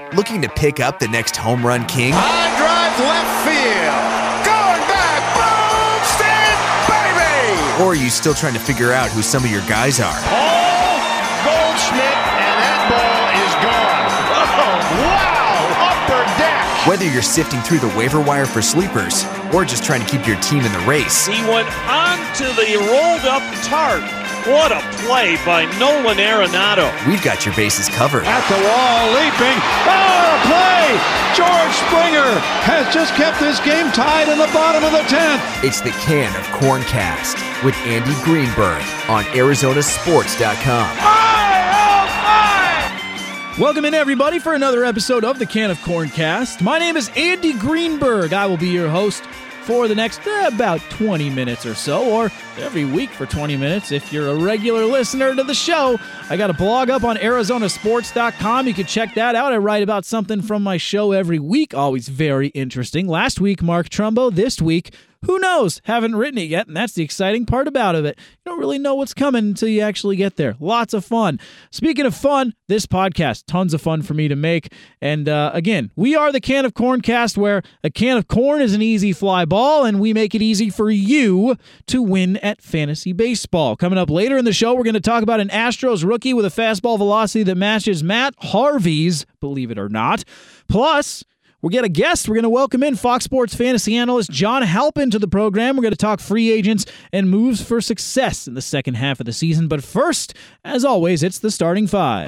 Looking to pick up the next home run king? High drive left field. Going back. Boom! Stand, baby! Or are you still trying to figure out who some of your guys are? Paul Goldschmidt, and that ball is gone. Oh, wow! Upper deck. Whether you're sifting through the waiver wire for sleepers or just trying to keep your team in the race. He went onto the rolled-up tarp. What a play by Nolan Arenado. We've got your bases covered. At the wall, leaping. Oh, play! George Springer has just kept this game tied in the bottom of the 10th. It's the Can of Corncast with Andy Greenberg on ArizonaSports.com. Welcome in, everybody, for another episode of the Can of Corncast. My name is Andy Greenberg. I will be your host for the next about 20 minutes or so, or every week for 20 minutes if you're a regular listener to the show. I got a blog up on ArizonaSports.com. You can check that out. I write about something from my show every week. Always very interesting. Last week, Mark Trumbo. This week, who knows? Haven't written it yet, and that's the exciting part about it. You don't really know what's coming until you actually get there. Lots of fun. Speaking of fun, this podcast, tons of fun for me to make. And again, we are the Can of Corncast, where a can of corn is an easy fly ball, and we make it easy for you to win at fantasy baseball. Coming up later in the show, we're going to talk about an Astros rookie with a fastball velocity that matches Matt Harvey's, believe it or not. Plus, we get a guest. We're going to welcome in Fox Sports fantasy analyst John Halpin to the program. We're going to talk free agents and moves for success in the second half of the season. But first, as always, it's the starting five.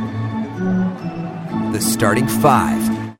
The starting five.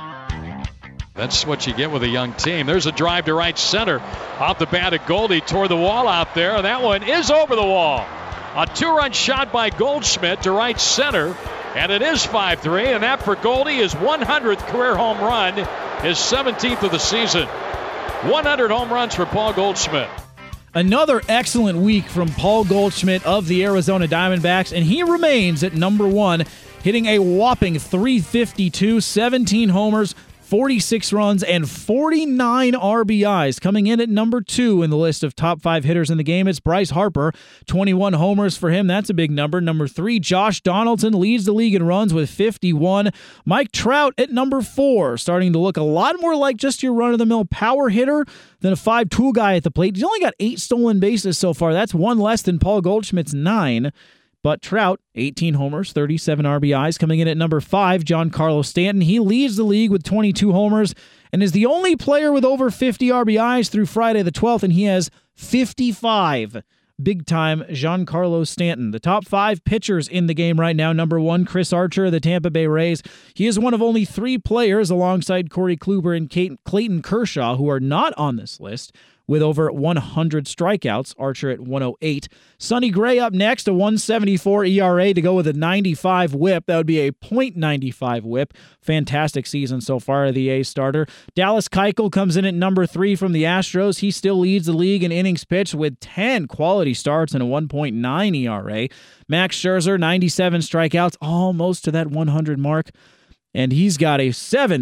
That's what you get with a young team. There's a drive to right center. Off the bat of Goldie toward the wall out there. And that one is over the wall. A two-run shot by Goldschmidt to right center. And it is 5-3, and that for Goldie is 100th career home run, his 17th of the season. 100 home runs for Paul Goldschmidt. Another excellent week from Paul Goldschmidt of the Arizona Diamondbacks, and he remains at number one, hitting a whopping .352, 17 homers, 46 runs, and 49 RBIs. Coming in at number two in the list of top five hitters in the game, it's Bryce Harper. 21 homers for him. That's a big number. Number three, Josh Donaldson leads the league in runs with 51. Mike Trout at number four, starting to look a lot more like just your run-of-the-mill power hitter than a 5-tool guy at the plate. He's only got 8 stolen bases so far. That's one less than Paul Goldschmidt's 9. But Trout, 18 homers, 37 RBIs. Coming in at number 5, Giancarlo Stanton. He leads the league with 22 homers and is the only player with over 50 RBIs through Friday the 12th, and he has 55. Big-time Giancarlo Stanton. The top 5 pitchers in the game right now. Number 1, Chris Archer of the Tampa Bay Rays. He is one of only 3 players alongside Corey Kluber and Clayton Kershaw who are not on this list, with over 100 strikeouts, Archer at 108. Sonny Gray up next, a 174 ERA to go with a 95 whip. That would be a .95 whip. Fantastic season so far, the A's starter. Dallas Keuchel comes in at number 3 from the Astros. He still leads the league in innings pitched with 10 quality starts and a 1.9 ERA. Max Scherzer, 97 strikeouts, almost to that 100 mark. And he's got a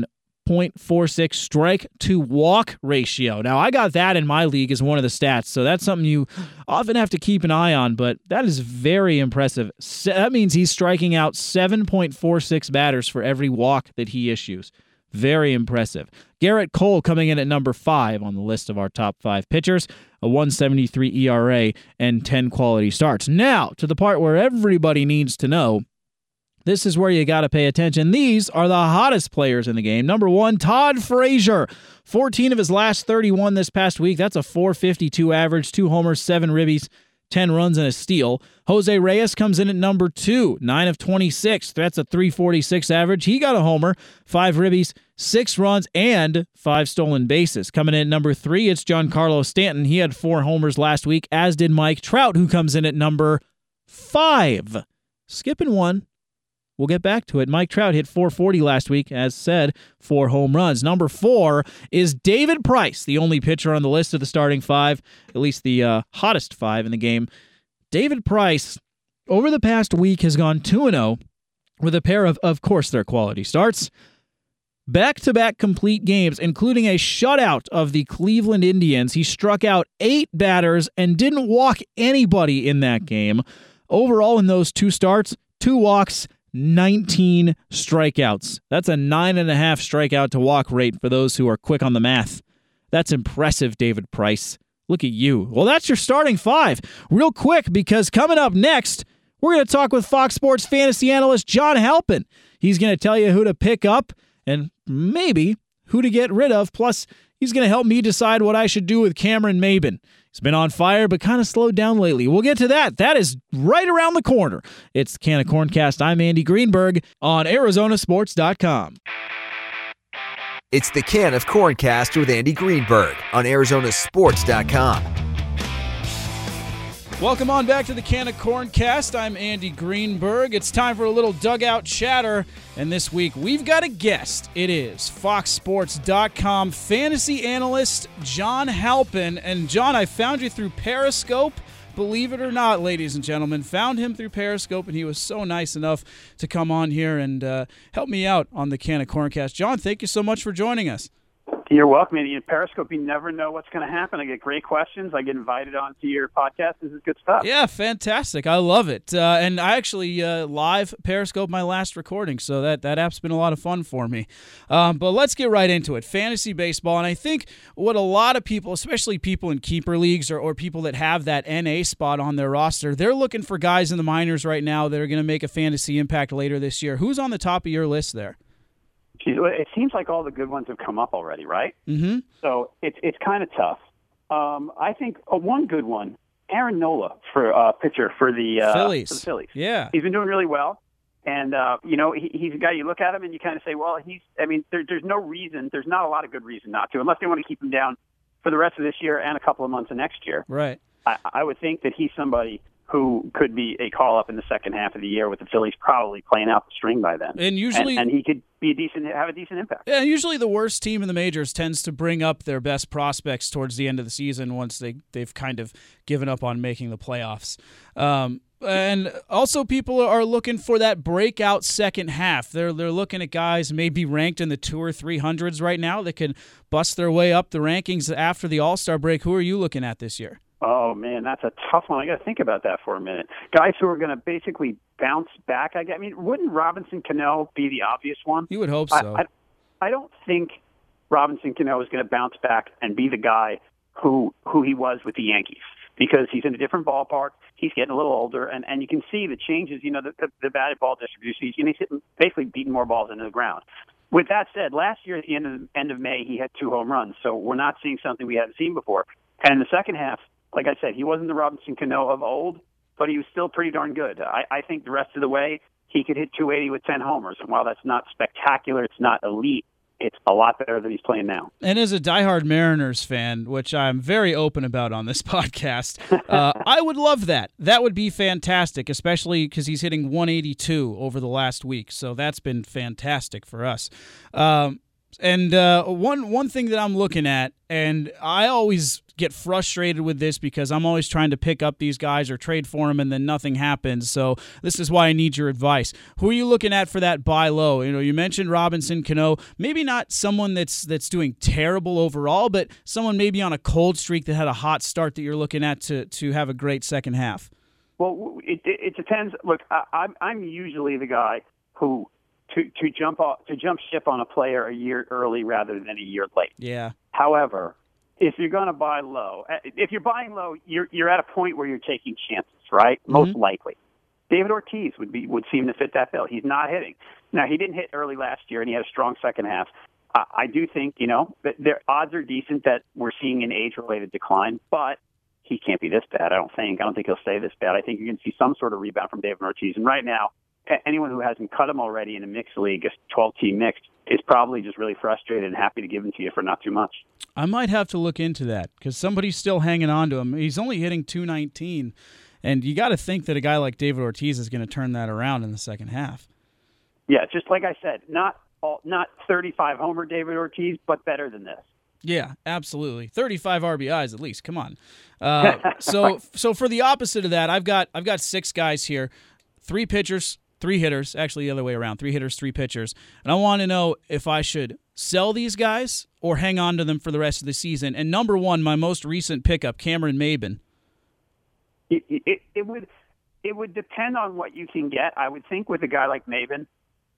7.46 strike to walk ratio. Now, I got that in my league as one of the stats, so that's something you often have to keep an eye on, but that is very impressive. That means he's striking out 7.46 batters for every walk that he issues. Very impressive. Garrett Cole coming in at number 5 on the list of our top 5 pitchers, a 173 ERA and 10 quality starts. Now, to the part where everybody needs to know, this is where you got to pay attention. These are the hottest players in the game. Number 1, Todd Frazier. 14 of his last 31 this past week. That's a .452 average, 2 homers, 7 ribbies, 10 runs, and a steal. Jose Reyes comes in at number 2, 9 of 26. That's a .346 average. He got a homer, 5 ribbies, 6 runs, and 5 stolen bases. Coming in at number 3, it's Giancarlo Stanton. He had 4 homers last week, as did Mike Trout, who comes in at number 5. Skipping 1. We'll get back to it. Mike Trout hit .440 last week, as said, 4 home runs. Number 4 is David Price, the only pitcher on the list of the starting 5, at least the hottest 5 in the game. David Price, over the past week, has gone 2-0 with a pair of course, their quality starts. Back-to-back complete games, including a shutout of the Cleveland Indians. He struck out 8 batters and didn't walk anybody in that game. Overall, in those 2 starts, 2 walks, 19 strikeouts. That's a 9.5 strikeout to walk rate for those who are quick on the math. That's impressive, David Price. Look at you. Well, that's your starting five. Real quick, because coming up next, we're going to talk with Fox Sports fantasy analyst John Halpin. He's going to tell you who to pick up and maybe who to get rid of. Plus, he's going to help me decide what I should do with Cameron Maybin. He's been on fire, but kind of slowed down lately. We'll get to that. That is right around the corner. It's the Can of Corncast. I'm Andy Greenberg on ArizonaSports.com. It's the Can of Corncast with Andy Greenberg on ArizonaSports.com. Welcome on back to the Can of Corncast. I'm Andy Greenberg. It's time for a little dugout chatter, and this week we've got a guest. It is FoxSports.com fantasy analyst John Halpin. And John, I found you through Periscope. Believe it or not, ladies and gentlemen, found him through Periscope, and he was so nice enough to come on here and help me out on the Can of Corncast. John, thank you so much for joining us. You're welcome. In Periscope, you never know what's going to happen. I get great questions. I get invited onto your podcast. This is good stuff. Yeah, fantastic. I love it. And I actually live Periscope my last recording, so that app's been a lot of fun for me. But let's get right into it. Fantasy baseball, and I think what a lot of people, especially people in keeper leagues or people that have that NA spot on their roster, they're looking for guys in the minors right now that are going to make a fantasy impact later this year. Who's on the top of your list there? It seems like all the good ones have come up already, right? Mm-hmm. So it's kind of tough. I think one good one, Aaron Nola, for pitcher for the Phillies. Yeah, he's been doing really well, and he's a guy you look at him and you kind of say, well, there's no reason, there's not a lot of good reason not to, unless they want to keep him down for the rest of this year and a couple of months of next year. Right. I would think that he's somebody who could be a call-up in the second half of the year with the Phillies probably playing out the string by then. And usually, and he could be have a decent impact. Yeah, usually the worst team in the majors tends to bring up their best prospects towards the end of the season once they've kind of given up on making the playoffs. And also people are looking for that breakout second half. They're looking at guys maybe ranked in the 200 or 300s right now that can bust their way up the rankings after the All-Star break. Who are you looking at this year? Oh, man, that's a tough one. I got to think about that for a minute. Guys who are going to basically bounce back. Wouldn't Robinson Cano be the obvious one? You would hope so. I don't think Robinson Cano is going to bounce back and be the guy who he was with the Yankees, because he's in a different ballpark. He's getting a little older, and you can see the changes, the batted ball distribution. He's basically beating more balls into the ground. With that said, last year at the end of May, he had 2 home runs, so we're not seeing something we haven't seen before. And in the second half, like I said, he wasn't the Robinson Cano of old, but he was still pretty darn good. I think the rest of the way, he could hit 280 with 10 homers. And while that's not spectacular, it's not elite, it's a lot better than he's playing now. And as a diehard Mariners fan, which I'm very open about on this podcast, I would love that. That would be fantastic, especially because he's hitting 182 over the last week. So that's been fantastic for us. And one thing that I'm looking at, and I always get frustrated with this because I'm always trying to pick up these guys or trade for them and then nothing happens. So this is why I need your advice. Who are you looking at for that buy low? You mentioned Robinson Cano, maybe not someone that's doing terrible overall, but someone maybe on a cold streak that had a hot start that you're looking at to have a great second half. Well, it depends. Look, I'm usually the guy who to jump ship on a player a year early rather than a year late. Yeah. However, if you're going to buy low, if you're buying low, you're at a point where you're taking chances, right? Mm-hmm. Most likely. David Ortiz would seem to fit that bill. He's not hitting. Now, he didn't hit early last year, and he had a strong second half. I do think, that their odds are decent that we're seeing an age-related decline, but he can't be this bad, I don't think. I don't think he'll stay this bad. I think you're going to see some sort of rebound from David Ortiz. And right now, anyone who hasn't cut him already in a mixed league, a 12-team mixed, is probably just really frustrated and happy to give him to you for not too much. I might have to look into that because somebody's still hanging on to him. He's only hitting 219, and you got to think that a guy like David Ortiz is going to turn that around in the second half. Yeah, just like I said, not 35 homer David Ortiz, but better than this. Yeah, absolutely. 35 RBIs at least. Come on. So for the opposite of that, I've got 6 guys here, 3 pitchers, 3 hitters, actually the other way around, 3 hitters, 3 pitchers. And I want to know if I should sell these guys or hang on to them for the rest of the season. And number one, my most recent pickup, Cameron Maybin. It it would depend on what you can get. I would think with a guy like Maven,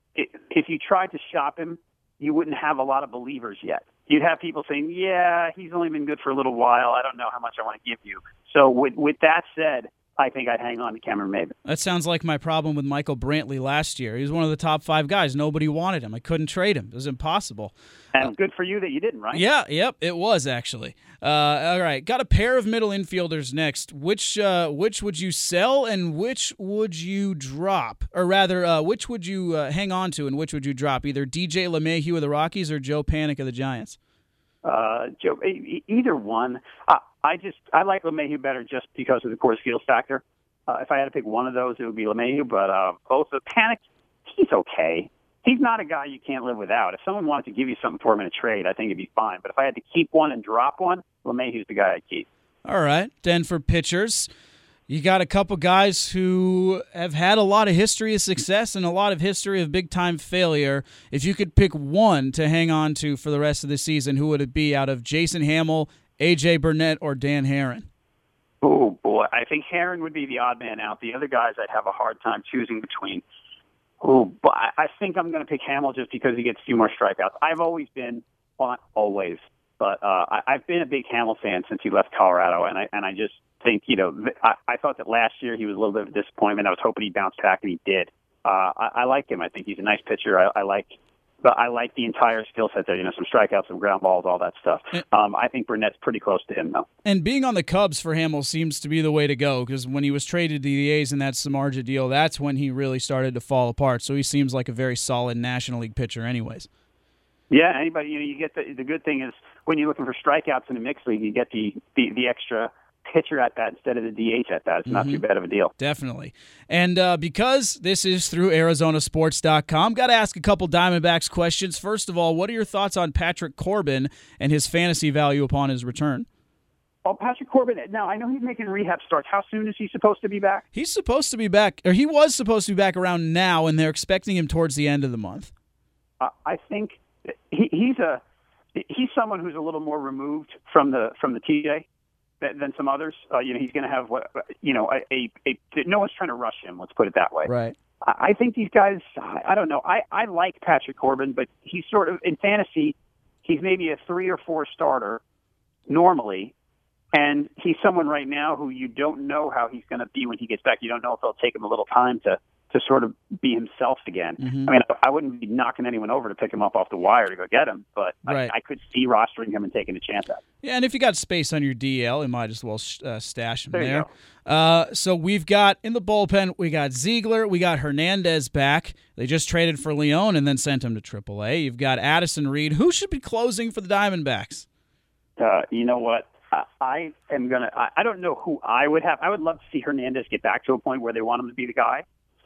if you tried to shop him, you wouldn't have a lot of believers yet. You'd have people saying, yeah, he's only been good for a little while. I don't know how much I want to give you. So with that said, I think I'd hang on to Cameron Maven. That sounds like my problem with Michael Brantley last year. He was one of the top 5 guys. Nobody wanted him. I couldn't trade him. It was impossible. And good for you that you didn't, right? Yeah, yep, it was actually. All right, got a pair of middle infielders next. Which would you sell and which would you drop? Or rather, which would you hang on to and which would you drop? Either DJ LeMahieu of the Rockies or Joe Panik of the Giants? Joe, either one. I like LeMahieu better just because of the Coors Field factor. If I had to pick one of those, it would be LeMahieu, but both of Panik, he's okay. He's not a guy you can't live without. If someone wanted to give you something for him in a trade, I think it'd be fine. But if I had to keep one and drop one, LeMahieu's the guy I'd keep. All right. Then for pitchers, you got a couple guys who have had a lot of history of success and a lot of history of big-time failure. If you could pick one to hang on to for the rest of the season, who would it be out of Jason Hamill, A.J. Burnett, or Dan Herron? Oh, boy. I think Herron would be the odd man out. The other guys I'd have a hard time choosing between. Oh, but I think I'm going to pick Hamill just because he gets a few more strikeouts. I've always been, well, not always, but I've been a big Hamill fan since he left Colorado, and I just think, I thought that last year he was a little bit of a disappointment. I was hoping he'd bounce back, and he did. I like him. I think he's a nice pitcher. I like the entire skill set there. Some strikeouts, some ground balls, all that stuff. I think Burnett's pretty close to him, though. And being on the Cubs for Hamill seems to be the way to go because when he was traded to the A's in that Samardzija deal, that's when he really started to fall apart. So he seems like a very solid National League pitcher anyways. Yeah, anybody, you get the good thing is when you're looking for strikeouts in a mixed league, you get the extra pitcher at that instead of the DH at that. It's not too bad of a deal. Definitely. And because this is through ArizonaSports.com, got to ask a couple Diamondbacks questions. First of all, what are your thoughts on Patrick Corbin and his fantasy value upon his return? Well, Patrick Corbin, now I know he's making rehab starts. How soon is he supposed to be back? He's supposed to be back, or he was supposed to be back around now, and they're expecting him towards the end of the month. I think he's someone who's a little more removed from the TJ than some others. He's going to have no one's trying to rush him. Let's put it that way. Right. I think these guys. I don't know. I like Patrick Corbin, but he's sort of in fantasy. He's maybe a 3 or 4 starter normally, and he's someone right now who you don't know how he's going to be when he gets back. You don't know if it'll take him a little time to sort of be himself again. I mean, I wouldn't be knocking anyone over to pick him up off the wire to go get him, but right. I could see rostering him and taking a chance at him. Yeah, and if you got space on your DL, you might as well stash him there. So we've got, in the bullpen, we got Ziegler, we got Hernandez back. They just traded for Leon and then sent him to AAA. You've got Addison Reed. Who should be closing for the Diamondbacks? You know what? I don't know who I would have. I would love to see Hernandez get back to a point where they want him to be the guy.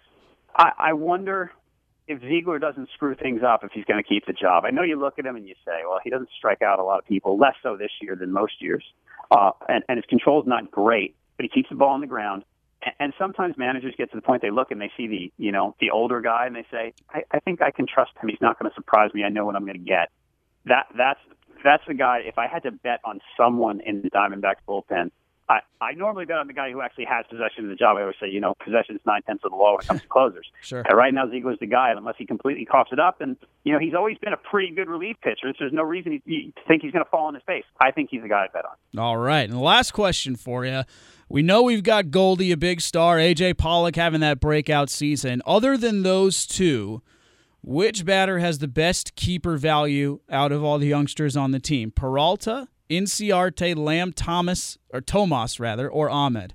I wonder if Ziegler doesn't screw things up if he's going to keep the job. I know you look at him and you say, well, he doesn't strike out a lot of people, less so this year than most years. And his control's not great, but he keeps the ball on the ground. And sometimes managers get to the point they look and they see the older guy and they say, I think I can trust him. He's not going to surprise me. I know what I'm going to get. That's the guy. If I had to bet on someone in the Diamondbacks bullpen, I normally bet on the guy who actually has possession of the job. I always say, possession is 9/10 of the law when it comes to closers. Sure. And right now, Ziegler's the guy, unless he completely coughs it up. And, he's always been a pretty good relief pitcher, so there's no reason to think he's going to fall on his face. I think he's the guy I bet on. All right. And the last question for you. We know we've got Goldie, a big star, A.J. Pollock having that breakout season. Other than those two, which batter has the best keeper value out of all the youngsters on the team? Peralta, Inciarte, Lamb, Tomas, or Ahmed?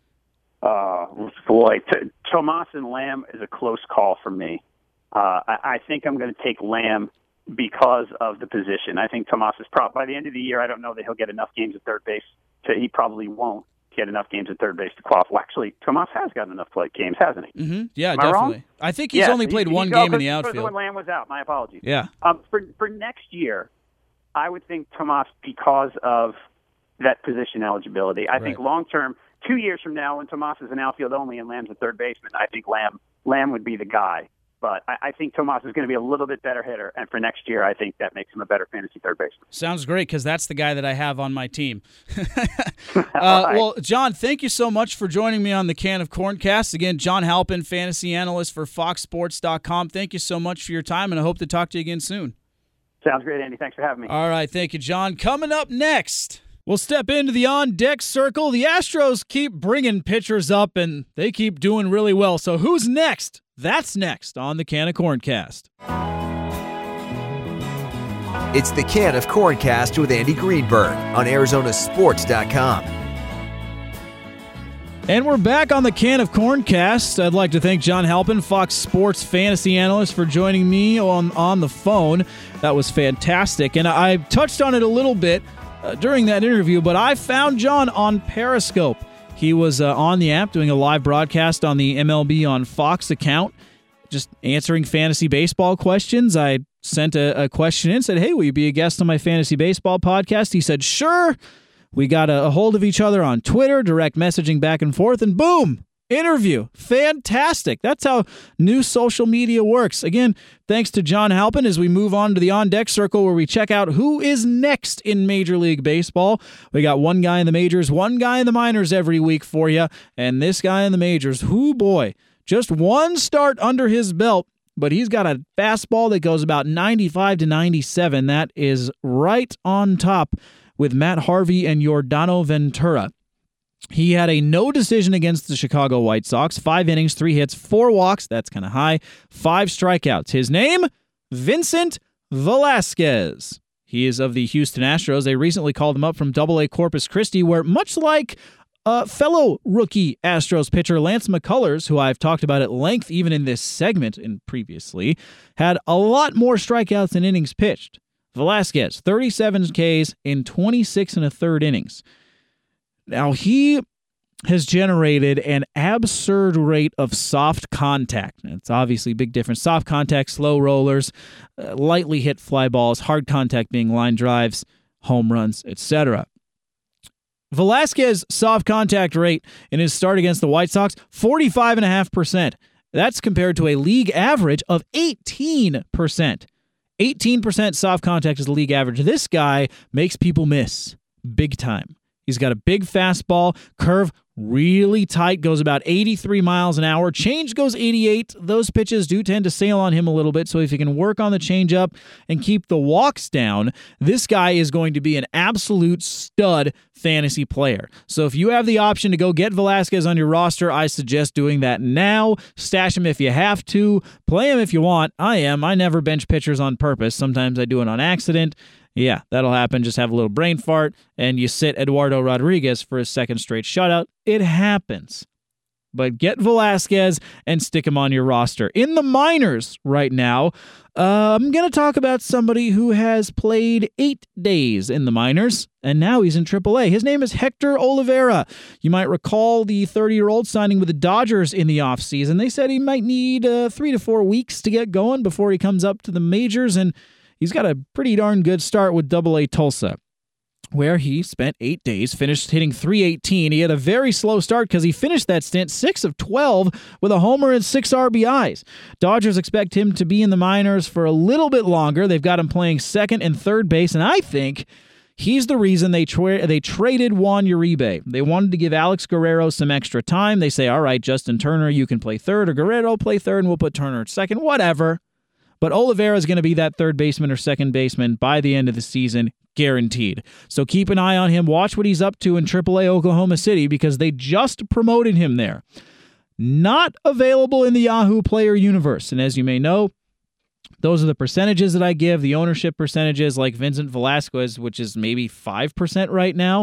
Boy, Tomas and Lamb is a close call for me. I think I'm going to take Lamb because of the position. I think Tomas is by the end of the year, I don't know that he'll get enough games at third base. He probably won't get enough games at third base to qualify. Well, actually, Tomas has gotten enough games, hasn't he? Mm-hmm. Yeah, Am definitely. I wrong? I think he's only played one game in the outfield. When Lamb was out, my apologies. Yeah. For next year, I would think Tomas because of that position eligibility. I think long-term, 2 years from now, when Tomas is an outfield only and Lamb's a third baseman, I think Lamb would be the guy. But I think Tomas is going to be a little bit better hitter, and for next year, I think that makes him a better fantasy third baseman. Sounds great, because that's the guy that I have on my team. Right. Well, John, thank you so much for joining me on the Can of Corncast. Again, John Halpin, fantasy analyst for FoxSports.com. Thank you so much for your time, and I hope to talk to you again soon. Sounds great, Andy. Thanks for having me. All right, thank you, John. Coming up next, we'll step into the on-deck circle. The Astros keep bringing pitchers up, and they keep doing really well. So who's next? That's next on the Can of Corncast. It's the Can of Corncast with Andy Greenberg on Arizonasports.com. And we're back on the Can of Corncast. I'd like to thank John Halpin, Fox Sports fantasy analyst, for joining me on the phone. That was fantastic. And I touched on it a little bit during that interview, but I found John on Periscope. He was on the app doing a live broadcast on the MLB on Fox account, just answering fantasy baseball questions. I sent a question in and said, hey, will you be a guest on my fantasy baseball podcast? He said, sure. We got a hold of each other on Twitter, direct messaging back and forth, and boom, interview. Fantastic. That's how new social media works. Again, thanks to John Halpin as we move on to the on-deck circle where we check out who is next in Major League Baseball. We got one guy in the majors, one guy in the minors every week for you, and this guy in the majors, whoo boy, just one start under his belt, but he's got a fastball that goes about 95 to 97. That is right on top with Matt Harvey and Yordano Ventura. He had a no decision against the Chicago White Sox, 5 innings, 3 hits, 4 walks, that's kind of high, 5 strikeouts. His name, Vincent Velasquez. He is of the Houston Astros. They recently called him up from AA Corpus Christi, where much like fellow rookie Astros pitcher Lance McCullers, who I've talked about at length even in this segment and previously, had a lot more strikeouts than innings pitched. Velasquez, 37 Ks in 26 1/3 innings. Now, he has generated an absurd rate of soft contact. It's obviously a big difference. Soft contact, slow rollers, lightly hit fly balls, hard contact being line drives, home runs, etc. Velasquez's soft contact rate in his start against the White Sox, 45.5%. That's compared to a league average of 18%. 18% soft contact is the league average. This guy makes people miss big time. He's got a big fastball, curve really tight, goes about 83 miles an hour. Change goes 88. Those pitches do tend to sail on him a little bit, so if he can work on the changeup and keep the walks down, this guy is going to be an absolute stud fantasy player. So if you have the option to go get Velasquez on your roster, I suggest doing that now. Stash him if you have to. Play him if you want. I never bench pitchers on purpose. Sometimes I do it on accident. Yeah, that'll happen. Just have a little brain fart, and you sit Eduardo Rodriguez for his second straight shutout. It happens. But get Velasquez and stick him on your roster. In the minors right now, I'm going to talk about somebody who has played 8 days in the minors, and now he's in AAA. His name is Hector Olivera. You might recall the 30-year-old signing with the Dodgers in the offseason. They said he might need 3 to 4 weeks to get going before he comes up to the majors, and he's got a pretty darn good start with AA Tulsa, where he spent 8 days, finished hitting .318. He had a very slow start because he finished that stint 6 of 12 with a homer and 6 RBIs. Dodgers expect him to be in the minors for a little bit longer. They've got him playing second and third base, and I think he's the reason they traded Juan Uribe. They wanted to give Alex Guerrero some extra time. They say, all right, Justin Turner, you can play third, or Guerrero play third, and we'll put Turner at second, whatever. But Olivera is going to be that third baseman or second baseman by the end of the season, guaranteed. So keep an eye on him. Watch what he's up to in AAA Oklahoma City because they just promoted him there. Not available in the Yahoo Player universe. And as you may know, those are the percentages that I give, the ownership percentages like Vincent Velasquez, which is maybe 5% right now.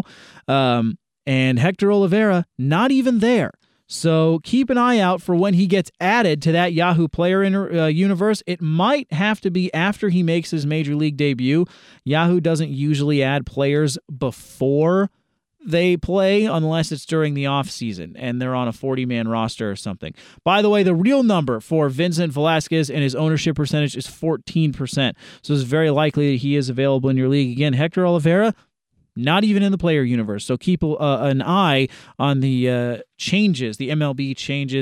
And Hector Olivera, not even there. So keep an eye out for when he gets added to that Yahoo Player universe. It might have to be after he makes his Major League debut. Yahoo doesn't usually add players before they play unless it's during the offseason and they're on a 40-man roster or something. By the way, the real number for Vincent Velasquez and his ownership percentage is 14%. So it's very likely that he is available in your league. Again, Hector Olivera, not even in the player universe. So keep an eye on the changes, the MLB changes,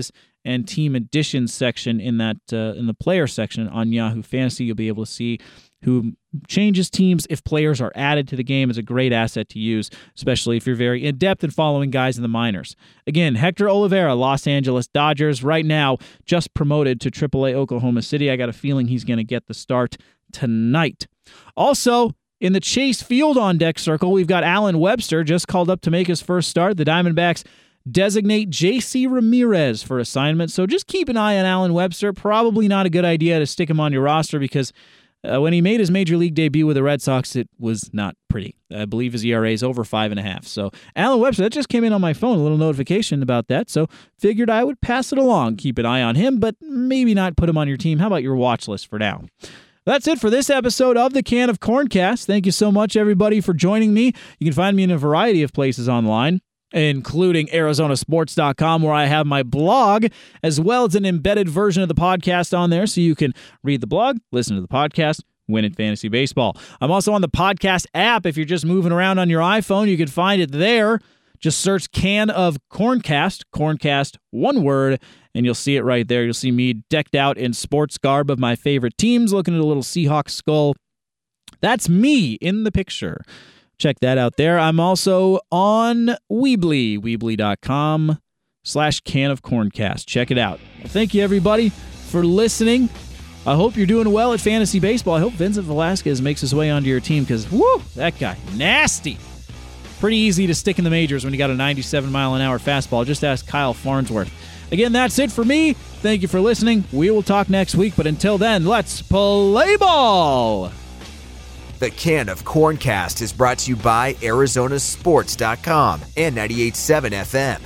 and team additions section in that in the player section on Yahoo Fantasy. You'll be able to see who changes teams if players are added to the game. Is a great asset to use, especially if you're very in-depth in following guys in the minors. Again, Hector Olivera, Los Angeles Dodgers, right now just promoted to AAA Oklahoma City. I got a feeling he's going to get the start tonight. Also, in the Chase Field on deck circle, we've got Alan Webster just called up to make his first start. The Diamondbacks designate J.C. Ramirez for assignment, so just keep an eye on Alan Webster. Probably not a good idea to stick him on your roster because when he made his Major League debut with the Red Sox, it was not pretty. I believe his ERA is over 5.5. So Alan Webster, that just came in on my phone, a little notification about that. So figured I would pass it along. Keep an eye on him, but maybe not put him on your team. How about your watch list for now? That's it for this episode of the Can of Corncast. Thank you so much, everybody, for joining me. You can find me in a variety of places online, including ArizonaSports.com, where I have my blog, as well as an embedded version of the podcast on there, so you can read the blog, listen to the podcast, win at Fantasy Baseball. I'm also on the podcast app. If you're just moving around on your iPhone, you can find it there. Just search Can of Corncast, one word, and you'll see it right there. You'll see me decked out in sports garb of my favorite teams, looking at a little Seahawks skull. That's me in the picture. Check that out there. I'm also on Weebly, weebly.com/Can of Corncast. Check it out. Well, thank you, everybody, for listening. I hope you're doing well at Fantasy Baseball. I hope Vincent Velasquez makes his way onto your team because, whoo, that guy, nasty. Pretty easy to stick in the majors when you got a 97-mile-an-hour fastball. Just ask Kyle Farnsworth. Again, that's it for me. Thank you for listening. We will talk next week, but until then, let's play ball! The Can of Corncast is brought to you by ArizonaSports.com and 98.7 FM.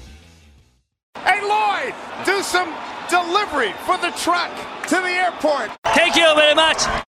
Hey, Lloyd, do some delivery for the truck to the airport. Thank you very much.